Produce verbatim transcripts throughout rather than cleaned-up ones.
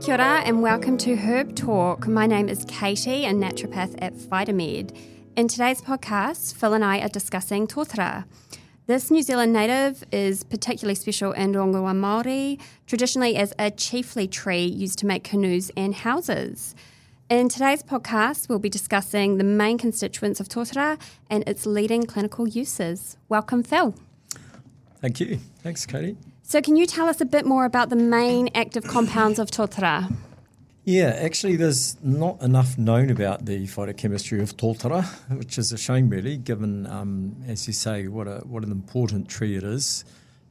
Kia ora and welcome to Herb Talk. My name is Katie, a naturopath at Phytomed. In today's podcast, Phil and I are discussing tōtara. This New Zealand native is particularly special in Rongoa Māori, traditionally as a chiefly tree used to make canoes and houses. In today's podcast, we'll be discussing the main constituents of tōtara and its leading clinical uses. Welcome, Phil. Thank you. Thanks, Katie. So can you tell us a bit more about the main active compounds of tōtara? Yeah, actually there's not enough known about the phytochemistry of tōtara, which is a shame really, given, um, as you say, what a what an important tree it is.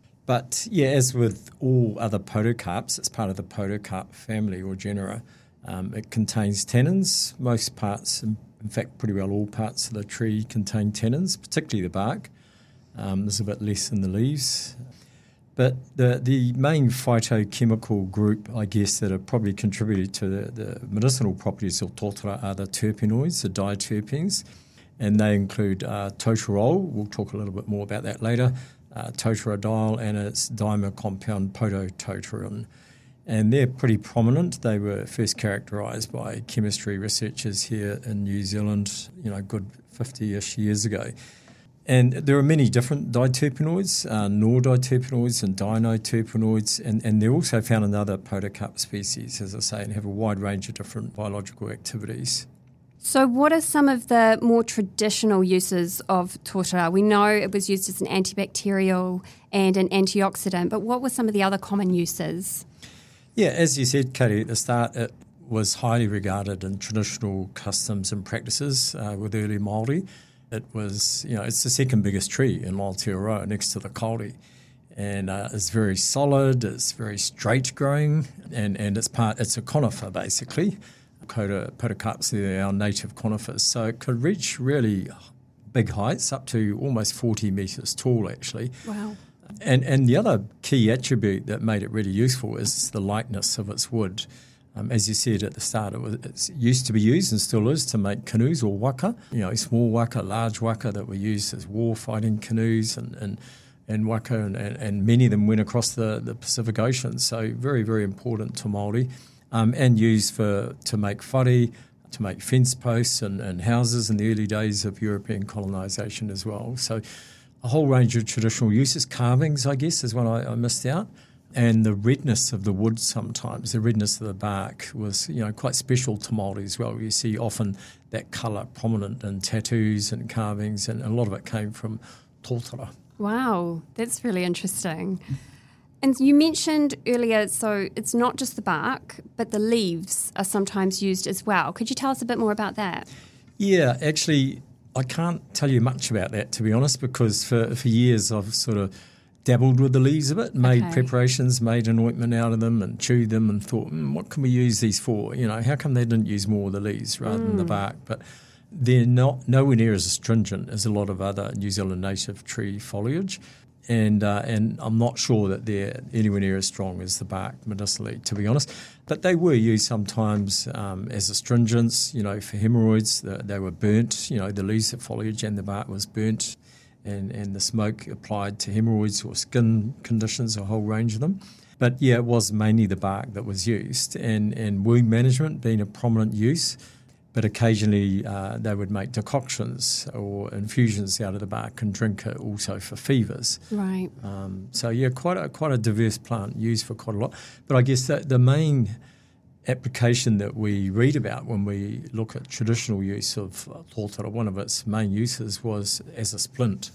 But yeah, as with all other podocarps, it's part of the podocarp family or genera. Um, it contains tannins. Most parts, in fact pretty well all parts of the tree contain tannins, particularly the bark. Um, there's a bit less in the leaves. But the the main phytochemical group, I guess, that have probably contributed to the, the medicinal properties of tōtara are the terpenoids, the diterpenes, and they include uh, tōtarol, we'll talk a little bit more about that later, uh, tōtaradiol and its dimer compound podotōtarin. And they're pretty prominent. They were first characterised by chemistry researchers here in New Zealand, you know, a good fifty-ish years ago. And there are many different diterpenoids, uh, nor-diterpenoids and dinoterpenoids, and, and they're also found in other podocarp species, as I say, and have a wide range of different biological activities. So what are some of the more traditional uses of tōtara? We know it was used as an antibacterial and an antioxidant, but what were some of the other common uses? Yeah, as you said, Katie, at the start, it was highly regarded in traditional customs and practices uh, with early Māori. It was, you know, it's the second biggest tree in Aotearoa next to the kauri, and uh, it's very solid, it's very straight growing, and, and it's part, it's a conifer basically. Podocarps, they're our native conifers, so it could reach really big heights, up to almost forty metres tall actually. Wow. And, and the other key attribute that made it really useful is the lightness of its wood. Um, as you said at the start, it, was, it used to be used and still is to make canoes or waka, you know, small waka, large waka that were used as war-fighting canoes and, and, and waka, and, and, and many of them went across the, the Pacific Ocean, so very, very important to Māori, um, and used for to make whare, to make fence posts and, and houses in the early days of European colonisation as well. So a whole range of traditional uses. Carvings, I guess, is one I, I missed out. And the redness of the wood sometimes, the redness of the bark was, you know, quite special to Māori as well. You see often that colour prominent in tattoos and carvings, and a lot of it came from tōtara. Wow, that's really interesting. And you mentioned earlier, so it's not just the bark, but the leaves are sometimes used as well. Could you tell us a bit more about that? Yeah, actually, I can't tell you much about that, to be honest, because for, for years I've sort of dabbled with the leaves a bit, made okay. preparations, made an ointment out of them and chewed them and thought, mm, what can we use these for? You know, how come they didn't use more of the leaves rather mm. than the bark? But they're not nowhere near as astringent as a lot of other New Zealand native tree foliage. And uh, and I'm not sure that they're anywhere near as strong as the bark medicinally, to be honest. But they were used sometimes um, as astringents, you know, for hemorrhoids. The, they were burnt, you know, the leaves, the foliage and the bark was burnt. And, and the smoke applied to hemorrhoids or skin conditions, a whole range of them. But yeah, it was mainly the bark that was used, and, and wound management being a prominent use. But occasionally uh, they would make decoctions or infusions out of the bark and drink it also for fevers. Right. Um, so yeah, quite a, quite a diverse plant used for quite a lot. But I guess that the main application that we read about when we look at traditional use of tōtara, one of its main uses was as a splint,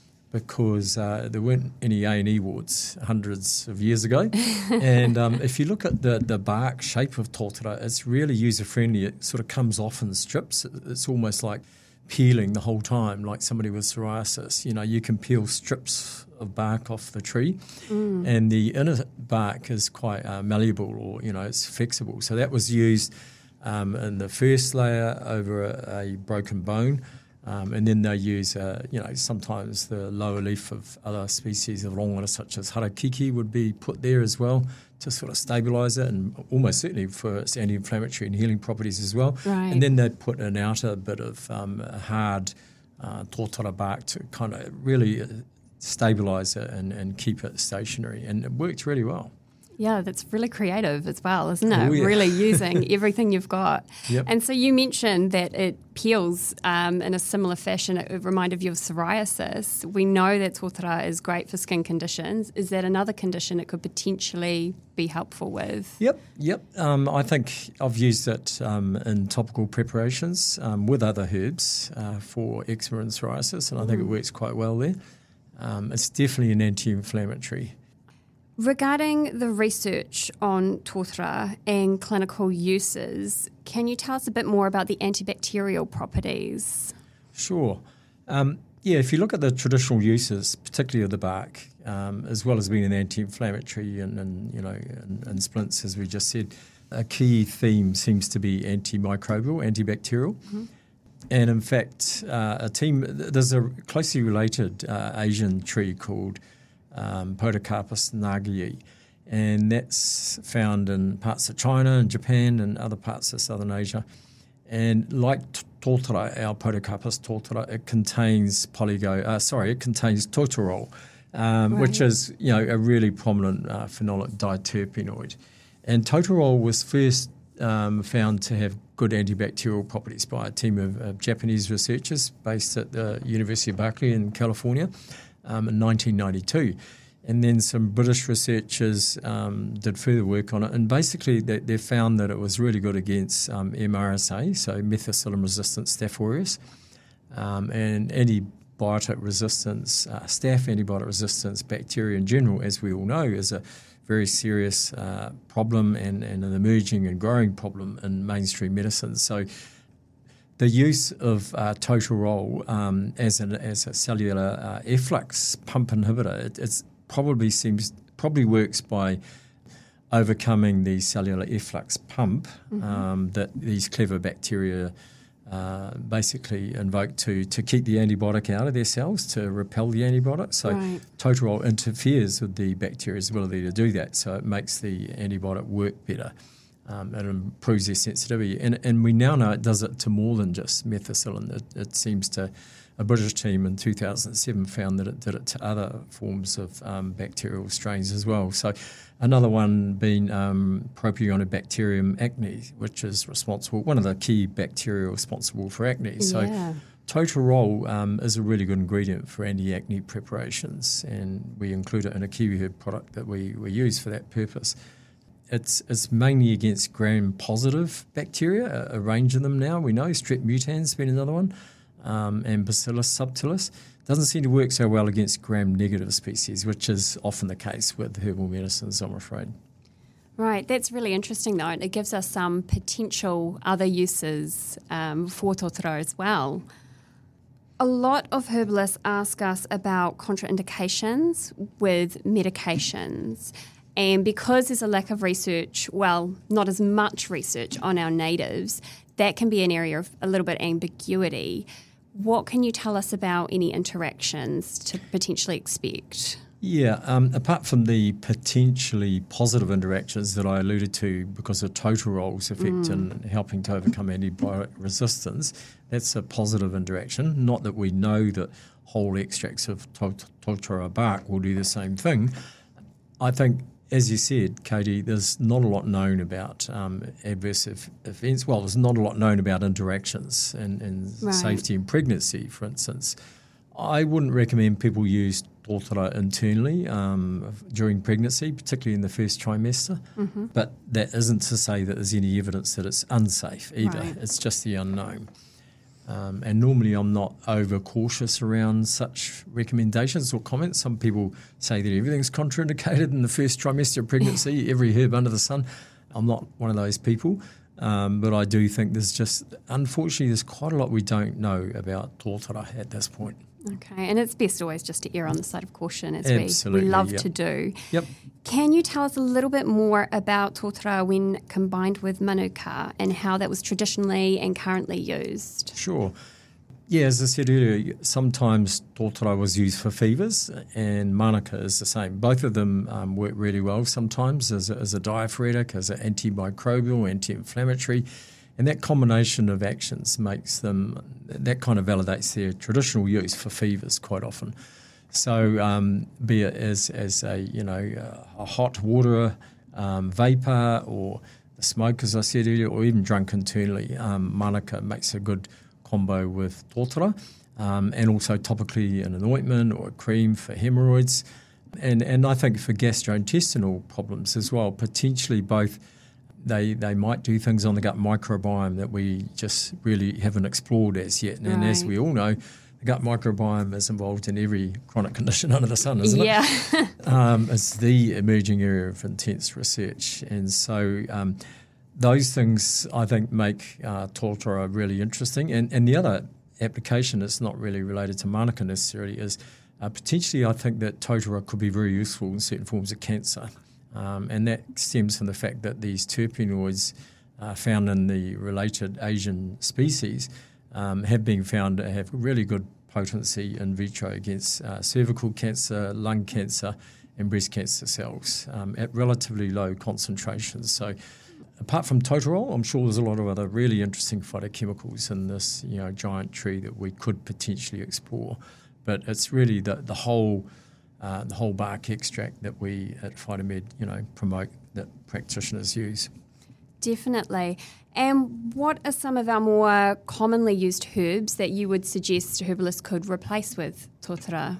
because uh, there weren't any A and E wards hundreds of years ago. And um, if you look at the, the bark shape of tōtara, it's really user-friendly. It sort of comes off in strips. It's almost like peeling the whole time, like somebody with psoriasis. You know, you can peel strips of bark off the tree, mm. and the inner bark is quite uh, malleable, or, you know, it's flexible. So that was used um, in the first layer over a, a broken bone. Um, and then they use, uh, you know, sometimes the lower leaf of other species of rongora, such as harakiki, would be put there as well to sort of stabilise it, and almost certainly for its anti-inflammatory and healing properties as well. Right. And then they'd put an outer bit of um, hard uh, tōtara bark to kind of really stabilise it and, and keep it stationary. And it worked really well. Yeah, that's really creative as well, isn't it? Oh, yeah. Really using everything you've got. Yep. And so you mentioned that it peels um, in a similar fashion. It reminded you of psoriasis. We know that tōtara is great for skin conditions. Is that another condition it could potentially be helpful with? Yep, yep. Um, I think I've used it um, in topical preparations um, with other herbs uh, for eczema and psoriasis, and I think mm. it works quite well there. Um, it's definitely an anti-inflammatory. Regarding the research on tōtara and clinical uses, can you tell us a bit more about the antibacterial properties? Sure. Um, yeah, if you look at the traditional uses, particularly of the bark, um, as well as being an anti-inflammatory and, and you know, and, and splints, as we just said, a key theme seems to be antimicrobial, antibacterial. Mm-hmm. And in fact, uh, a team, there's a closely related uh, Asian tree called Um, Podocarpus nagii, and that's found in parts of China and Japan and other parts of Southern Asia. And like tōtara, our Podocarpus tōtara, it contains polygo. Uh, sorry, it contains tautarol, um, right. which is you know a really prominent uh, phenolic diterpenoid. And tautarol was first um, found to have good antibacterial properties by a team of, of Japanese researchers based at the University of Berkeley in California. Um, in nineteen ninety-two. And then some British researchers um, did further work on it, and basically they, they found that it was really good against um, M R S A, so methicillin-resistant Staph aureus, um, and antibiotic resistance, uh, staph antibiotic resistance bacteria in general, as we all know, is a very serious uh, problem and, and an emerging and growing problem in mainstream medicine. So the use of uh, tautarol um, as, an, as a cellular uh, efflux pump inhibitor, it it's probably seems probably works by overcoming the cellular efflux pump mm-hmm. um, that these clever bacteria uh, basically invoke to to keep the antibiotic out of their cells, to repel the antibiotic. So right. tautarol interferes with the bacteria's ability to do that, so it makes the antibiotic work better. Um, it improves their sensitivity. And, and we now know it does it to more than just methicillin. It, it seems to, a British team in two thousand seven found that it did it to other forms of um, bacterial strains as well. So another one being um, Propionibacterium acne, which is responsible, one of the key bacteria responsible for acne. So yeah. tautarol um, is a really good ingredient for anti-acne preparations, and we include it in a kiwi herb product that we, we use for that purpose. It's it's mainly against gram-positive bacteria, a, a range of them now. We know Strep mutans been another one, um, and Bacillus subtilis. Doesn't seem to work so well against gram-negative species, which is often the case with herbal medicines, I'm afraid. Right, that's really interesting though. It gives us some potential other uses um, for tōtara as well. A lot of herbalists ask us about contraindications with medications. And because there's a lack of research, well, not as much research on our natives, that can be an area of a little bit ambiguity. What can you tell us about any interactions to potentially expect? Yeah, um, apart from the potentially positive interactions that I alluded to because of tautarol's effect mm. in helping to overcome antibiotic resistance, that's a positive interaction. Not that we know that whole extracts of tōtara bark will do the same thing. I think, as you said, Katie, there's not a lot known about um, adverse events. Well, there's not a lot known about interactions and, and right. safety in pregnancy, for instance. I wouldn't recommend people use tōtara internally um, during pregnancy, particularly in the first trimester. Mm-hmm. But that isn't to say that there's any evidence that it's unsafe either. Right. It's just the unknown. Um, and normally I'm not over cautious around such recommendations or comments. Some people say that everything's contraindicated in the first trimester of pregnancy, every herb under the sun. I'm not one of those people, um, but I do think there's just, unfortunately, there's quite a lot we don't know about tōtara at this point. Okay, and it's best always just to err on the side of caution, as Absolutely, we, we love yep. to do. Yep. Can you tell us a little bit more about tōtara when combined with manuka and how that was traditionally and currently used? Sure. Yeah, as I said earlier, sometimes tōtara was used for fevers and manuka is the same. Both of them um, work really well sometimes as a, as a diaphoretic, as an antimicrobial, anti-inflammatory. And that combination of actions makes them, that kind of validates their traditional use for fevers quite often. So um, be it as, as a, you know, a hot water um, vapour or the smoke, as I said earlier, or even drunk internally. Um, manaka makes a good combo with tōtara, um, and also topically in an ointment or a cream for hemorrhoids. And and I think for gastrointestinal problems as well, potentially both they they might do things on the gut microbiome that we just really haven't explored as yet. And right. as we all know, the gut microbiome is involved in every chronic condition under the sun, isn't yeah. it? Yeah. um, it's the emerging area of intense research. And so um, those things, I think, make uh, tōtara really interesting. And, and the other application that's not really related to manaka necessarily is uh, potentially I think that tōtara could be very useful in certain forms of cancer. Um, and that stems from the fact that these terpenoids uh, found in the related Asian species um, have been found to have really good potency in vitro against uh, cervical cancer, lung cancer and breast cancer cells um, at relatively low concentrations. So apart from tōtara, I'm sure there's a lot of other really interesting phytochemicals in this, you know, giant tree that we could potentially explore. But it's really the, the whole uh, the whole bark extract that we at Phytomed, you know, promote that practitioners use. Definitely. And what are some of our more commonly used herbs that you would suggest herbalists could replace with tōtara?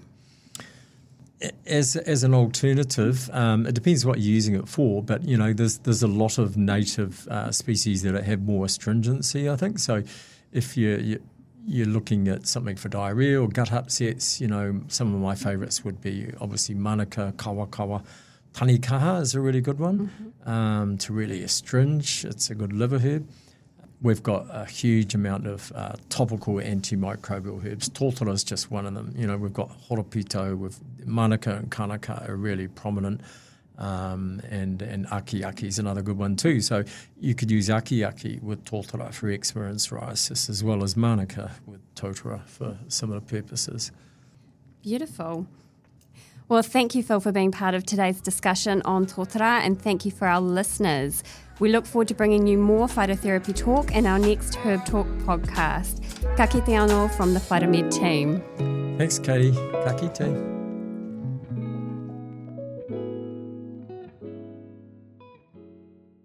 As as an alternative, um, it depends what you're using it for, but you know, there's there's a lot of native uh, species that have more astringency, I think. So, if you're, you're you're looking at something for diarrhea or gut upsets, you know, some of my favourites would be obviously manaka, kawakawa. Tanikaha is a really good one mm-hmm. um, to really astringe. It's a good liver herb. We've got a huge amount of uh, topical antimicrobial herbs. Tōtara is just one of them. You know, we've got horopito, with manaka and kanaka are really prominent, um, and and aki aki is another good one too. So you could use aki aki with tōtara for eczema and psoriasis, as well as manaka with tōtara for similar purposes. Beautiful. Well, thank you, Phil, for being part of today's discussion on tōtara, and thank you for our listeners. We look forward to bringing you more phytotherapy talk in our next Herb Talk podcast. Ka kite anō from the Phytomed team. Thanks, Katie. Ka kite.